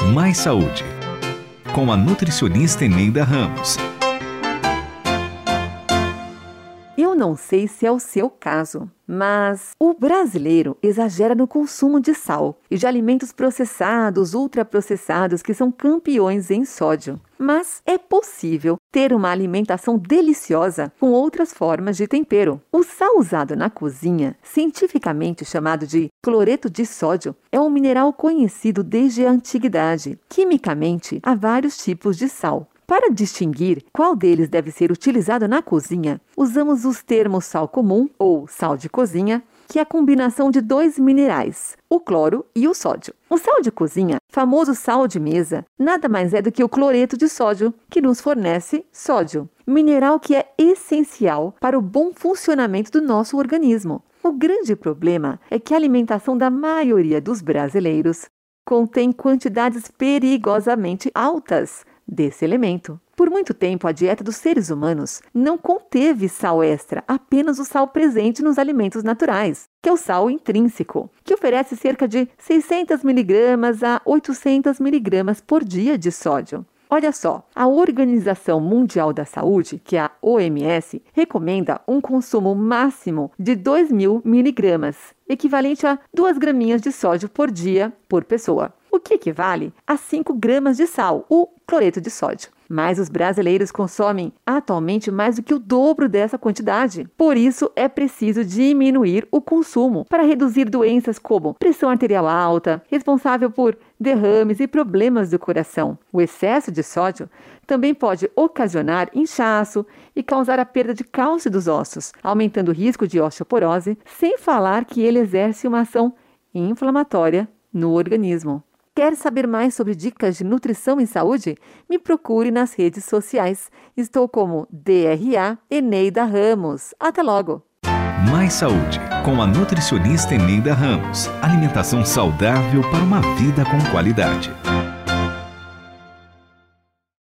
Mais Saúde, com a nutricionista Eneida Ramos. Eu não sei se é o seu caso, mas o brasileiro exagera no consumo de sal e de alimentos processados, ultraprocessados, que são campeões em sódio. Mas é possível ter uma alimentação deliciosa com outras formas de tempero. O sal usado na cozinha, cientificamente chamado de cloreto de sódio, é um mineral conhecido desde a antiguidade. Quimicamente, há vários tipos de sal. Para distinguir qual deles deve ser utilizado na cozinha, usamos os termos sal comum ou sal de cozinha, que é a combinação de dois minerais, o cloro e o sódio. O sal de cozinha, famoso sal de mesa, nada mais é do que o cloreto de sódio, que nos fornece sódio, mineral que é essencial para o bom funcionamento do nosso organismo. O grande problema é que a alimentação da maioria dos brasileiros contém quantidades perigosamente altas desse elemento. Por muito tempo, a dieta dos seres humanos não conteve sal extra, apenas o sal presente nos alimentos naturais, que é o sal intrínseco, que oferece cerca de 600 mg a 800 mg por dia de sódio. Olha só, a Organização Mundial da Saúde, que é a OMS, recomenda um consumo máximo de 2.000 mg, equivalente a 2 graminhas de sódio por dia por pessoa, o que equivale a 5 gramas de sal, o cloreto de sódio. Mas os brasileiros consomem atualmente mais do que o dobro dessa quantidade. Por isso, é preciso diminuir o consumo para reduzir doenças como pressão arterial alta, responsável por derrames e problemas do coração. O excesso de sódio também pode ocasionar inchaço e causar a perda de cálcio dos ossos, aumentando o risco de osteoporose, sem falar que ele exerce uma ação inflamatória no organismo. Quer saber mais sobre dicas de nutrição e saúde? Me procure nas redes sociais. Estou como DRA Eneida Ramos. Até logo! Mais Saúde, com a nutricionista Eneida Ramos. Alimentação saudável para uma vida com qualidade.